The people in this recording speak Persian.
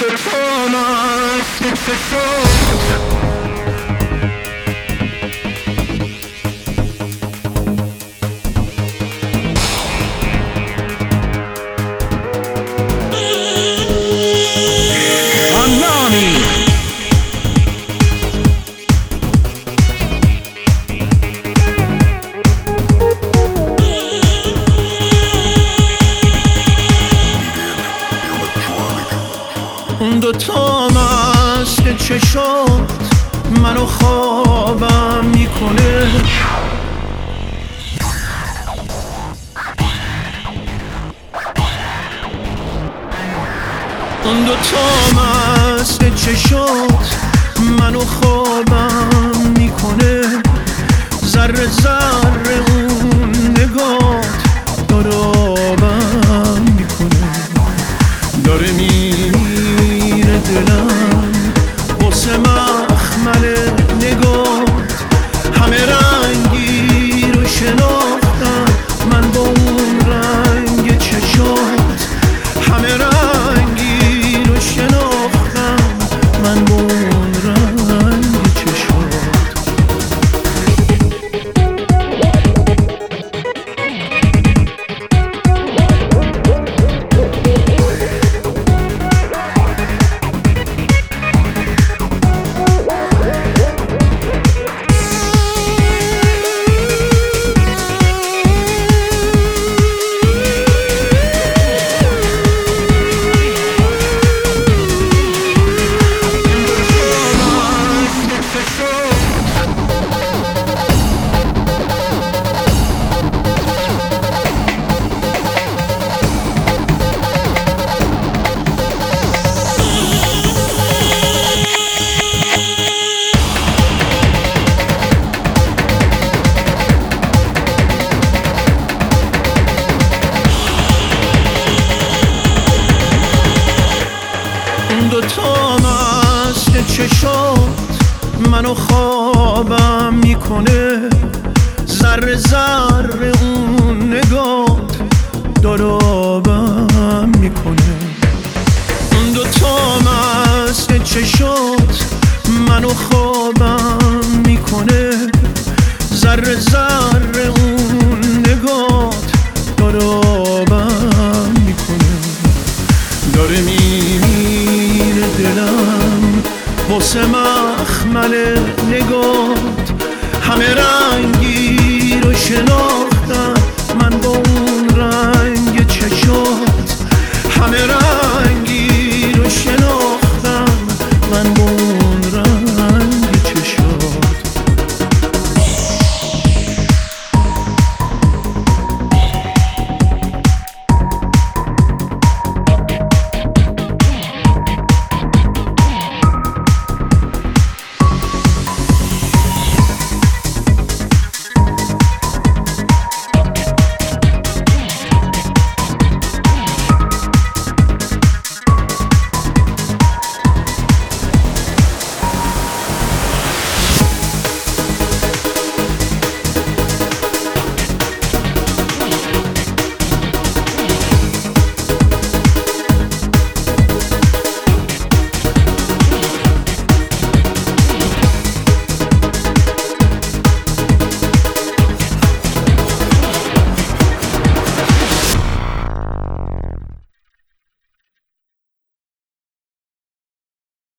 دوتا مست چشم اون دوتا مست چشات منو خوابم میکنه اون دوتا مست چشات منو خوابم میکنه ذره ذره اون نگات دارابم میکنه داره میره دلم واسه مخمل نگات همه رنگی رو شناختم من با اون رنگ چشات همه رنگی رو شناختم من با اون رنگ چشات دوتا مست چشات منو خوابم میکنه ذره ذره اون نگات دارابم میکنه اون دوتا مست چشات منو خوابم میکنه ذره ذره اون نگات دارابم میکنه داره میمیره دلم واسه مخمل نگات همه رنگی رو شناختم